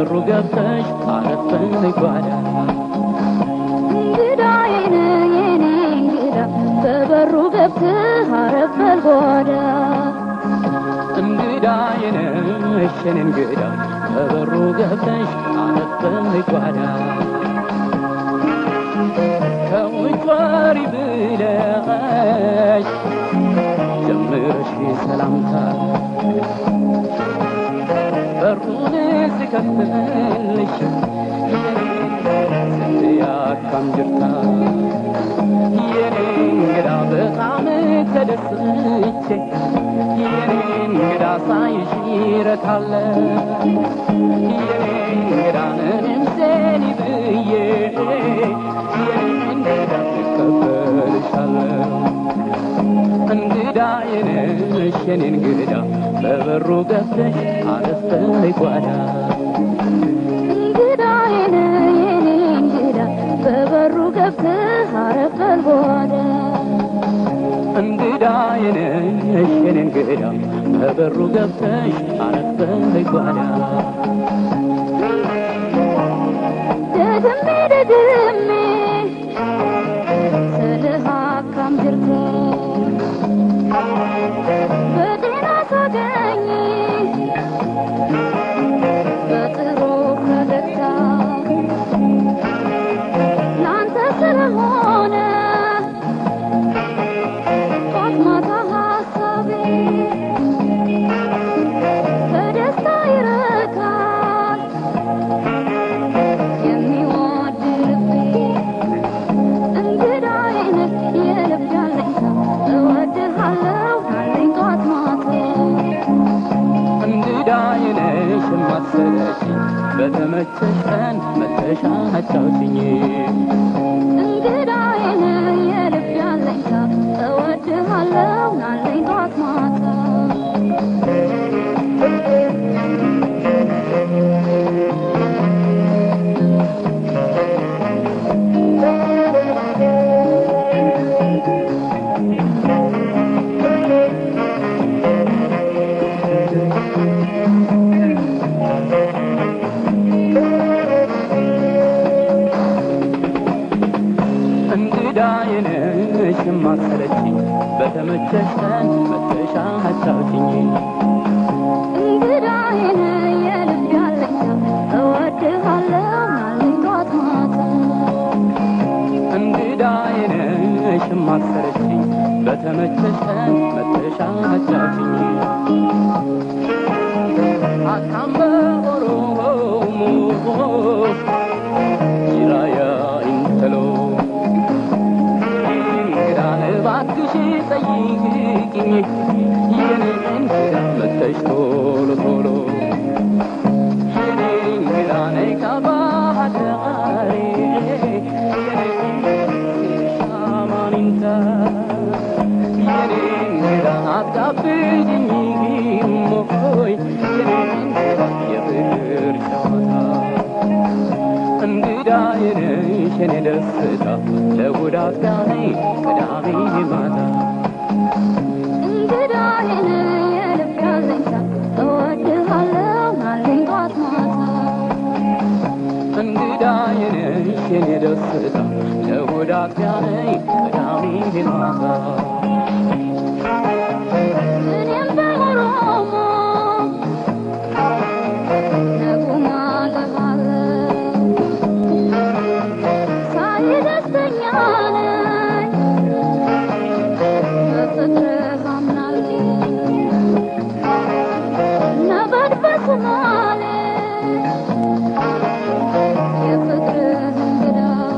በበሩ ገብተሽ አረፈን ጓዳ እንግዳዬን የኔ እንግዳ በበሩ ገብተህ አረፈን ጓዳ እንግዳዬን እሸን እንግዳ በበሩ ገብተሽ አረፈን ጓዳ ከውጭ ወሪ ብለሽ ጀምረሽ ሰላምታ በሩን ስከፍትልሽ ስትያካም ጅርታ የኔ እንግዳ በጣም ተደስቼ የኔ እንግዳ ሳይሽ ይረካለሁ የኔ እንግዳ ነምሴን ብዬ የኔ እንግዳ እቀበልሻለሁ እንግዳዬ ነሽ የኔ እንግዳ በበሩ ገብተሽ አረፈን ጓዳ እንግዳዬ የኔ እንግዳ በበሩ ገብተህ አረፈን ጓዳ እንግዳዬ ነሽ የኔ እንግዳ በበሩ ገብተሽ አረፈን ጓዳ ደግሜ ስልህ አካም ጅርታ በጤና ሳገኝ በጥሩ ፈገግታ ላንተ ስለሆነ ጧት ማታ ሀሳቤ በደስታ ይረካል የሚወድ ልቤ እንግዳዬ ነህ የልብ ያለኝታ እወድሃለሁ አለኝ ጧት ማታ እንግዳዬ ነሽ የማትሰለችኝ በተመቸሽ ቀን መተሻ አጫውችኝ እንግዳዬ ነህ የልብ ያለኝታ እወድሃለሁ አለኝ ጧት ማታ እንግዳዬ ነሽ የማትሰለችኝ በተመቸሽ ቀን መተሻ አጫውችኝ እንግዳዬ ነህ የልብ ያለኝታ እወድሃለሁ አለኝ ጧት ማታ እንግዳዬ ነሽ የማትሰለችኝ በተመቸሽ ቀን መተሻ አጫውችኝ አታምበ ኦሮሞ ይራያ ኢንተሎ እባክሽ ጠይቂኝ የኔ እንግዳ መተሽ ቶሎ ቶሎ የኔ እንግዳ ነይ ከባህር ዳር የኔ ሻማኒንታ የኔ እንግዳ አትጋብዥኝ ሞይ የኔ እንግዳ የፍቅር ጨዋታ እንግዳዬ ነሽ የኔ ደስታ ለእሑድ አጥቢያ ቅዳሜ ማታ እንግዳዬ ነህ የልብ ያለኝታ እወድሃለሁ አለኝ ጧት ማታ እንግዳዬ ነሽ የኔ ደስታ ለእሑድ አጥቢያ ቅዳሜ ማታ እኔም በኦሮሞ ነጉማ እልሃለሁ ሳይ ደስተኛ ነኝ በፍቅርህ አምናለሁ ነበድበት ማለ የፍቅርህ እንግዳ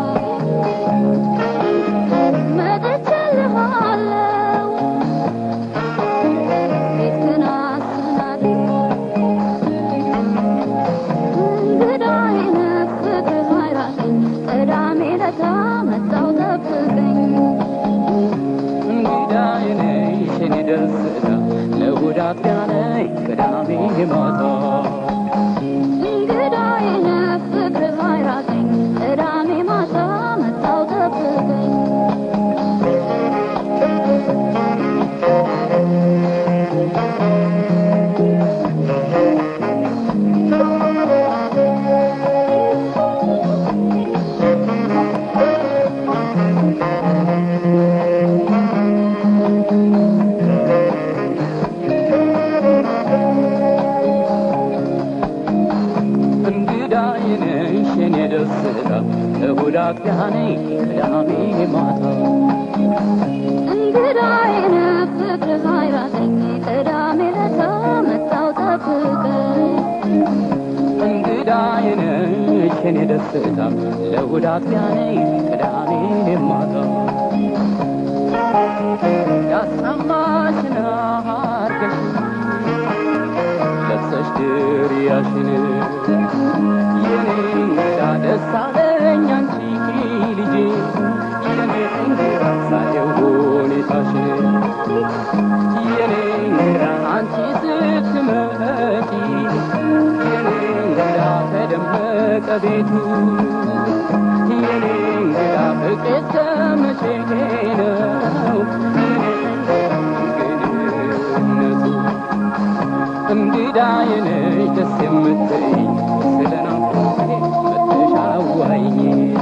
መጥቼልሃለሁ ቤትህን አሰናድ እንግዳዬ ነህ ፍቅርህ አይራቀኝ ቅዳሜ ዕለት መጣሁ ጠብቀኝ እንግዳዬ ነሽ የኔ ደስታ ለእሑድ አጥቢያ ቅዳሜ ማታ እንግዳዬ ነህ ፍቅርህ አይራቀኝ ቅዳሜ ማታ መጣሁ ጠብቀኝ ቅዳሜ ማታ እንግዳዬ ነህ ፍቅርህ አይራቀኝ ቅዳሜ ለታ መጣው ጠብቀኝ እንግዳዬ ነሽ የኔ ደስታ ለእሑድ አጥቢያ ነይ ቅዳሜ ማታ ያሰማሽን አርገሽ ለብሰሽ ድሪያሽን የኔ እንግዳ ደስ አለኝ አንቺ ልጄ የኔ እንግዳ ሳየው ሁኔታሽን የኔ እንግዳ አንቺ ስትመጪ የኔ እንግዳ ተደመቀ ቤቱ የኔ እንግዳ ፍቅሬ እስከ መቼ ነው እንግዳዬ ነሽ ደስ የምትይኝ ስለናፍቆቴ መጥተሽ አዋይኝ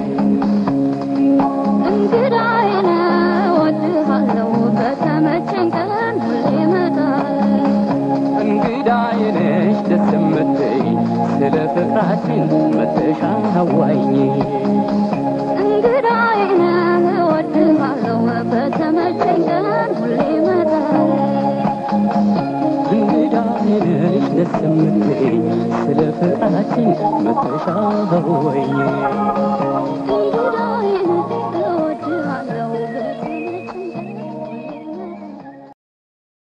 እንግዳዬ ነህ እወድሃለሁ በተመቸኝ ቀን ሁሌ እመጣለሁ እንግዳዬ ነሽ ደስ የምትይኝ ስለ ፍቅራችን መጥተሽ አዋይኝ እንግዳዬ ነህ እወድሃለሁ በተመቸኝ ቀን ሁሌ እመጣለሁ እንግዳዬ ነሽ ደስ የምትይኝ ስለ ፍቅራችን መጥተሽ አዋይኝ